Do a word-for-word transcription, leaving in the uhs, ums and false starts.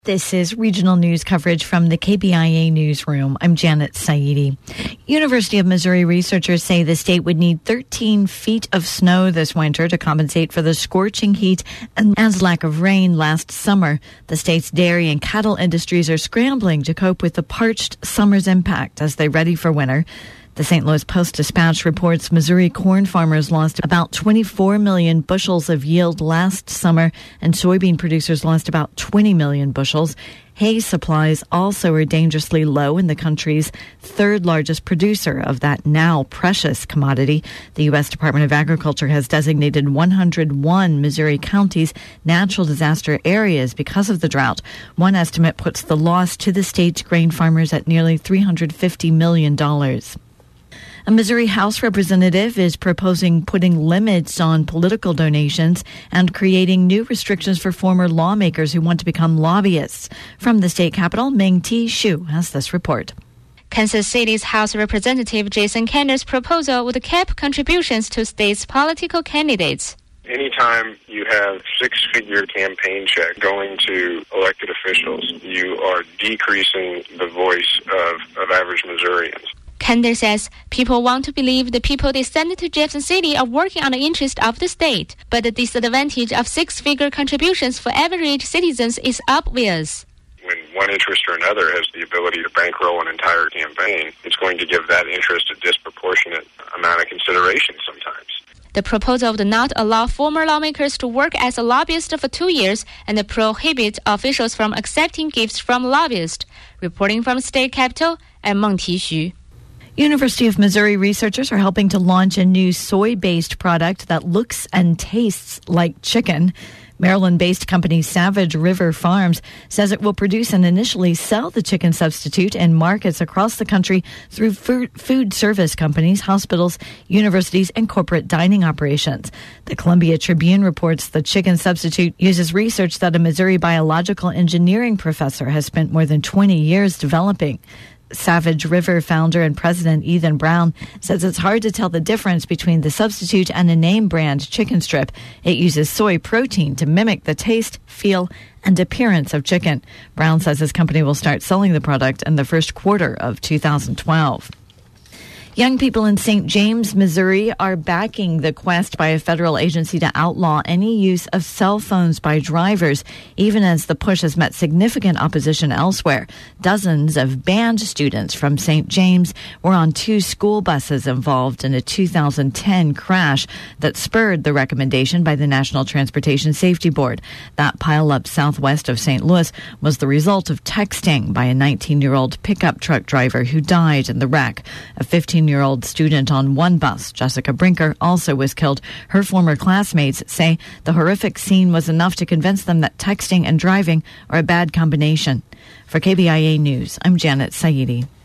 This is regional news coverage from the K B I A newsroom. I'm Janet Saidi. University of Missouri researchers say the state would need thirteen feet of snow this winter to compensate for the scorching heat and lack of rain last summer. The state's dairy and cattle industries are scrambling to cope with the parched summer's impact as they ready for winter. The Saint Louis Post-Dispatch reports Missouri corn farmers lost about twenty-four million bushels of yield last summer, and soybean producers lost about twenty million bushels. Hay supplies also are dangerously low in the country's third largest producer of that now precious commodity. The U S Department of Agriculture has designated one hundred one Missouri counties natural disaster areas because of the drought. One estimate puts the loss to the state's grain farmers at nearly three hundred fifty million dollars. A Missouri House representative is proposing putting limits on political donations and creating new restrictions for former lawmakers who want to become lobbyists. From the state capitol, Ming-Ti Xu has this report. Kansas City's House Representative Jason Kenner's proposal would cap contributions to state's political candidates. Anytime you have six-figure campaign check going to elected officials, you are decreasing the voice of, of average Missourians. Kender says people want to believe the people they send to Jefferson City are working on the interest of the state, but the disadvantage of six-figure contributions for average citizens is obvious. When one interest or another has the ability to bankroll an entire campaign, it's going to give that interest a disproportionate amount of consideration sometimes. The proposal would not allow former lawmakers to work as a lobbyist for two years and prohibit officials from accepting gifts from lobbyists. Reporting from State Capitol, I'm Ming-Ti Xu. University of Missouri researchers are helping to launch a new soy-based product that looks and tastes like chicken. Maryland-based company Savage River Farms says it will produce and initially sell the chicken substitute in markets across the country through food service companies, hospitals, universities, and corporate dining operations. The Columbia Tribune reports the chicken substitute uses research that a Missouri biological engineering professor has spent more than twenty years developing. Savage River founder and president Ethan Brown says it's hard to tell the difference between the substitute and a name brand chicken strip. It uses soy protein to mimic the taste, feel, and appearance of chicken. Brown says his company will start selling the product in the first quarter of two thousand twelve. Young people in Saint James, Missouri are backing the quest by a federal agency to outlaw any use of cell phones by drivers, even as the push has met significant opposition elsewhere. Dozens of band students from Saint James were on two school buses involved in a two thousand ten crash that spurred the recommendation by the National Transportation Safety Board. That pileup southwest of Saint Louis was the result of texting by a nineteen-year-old pickup truck driver who died in the wreck. A fifteen-year-old student on one bus, Jessica Brinker, also was killed. Her former classmates say the horrific scene was enough to convince them that texting and driving are a bad combination. For K B I A News, I'm Janet Saidi.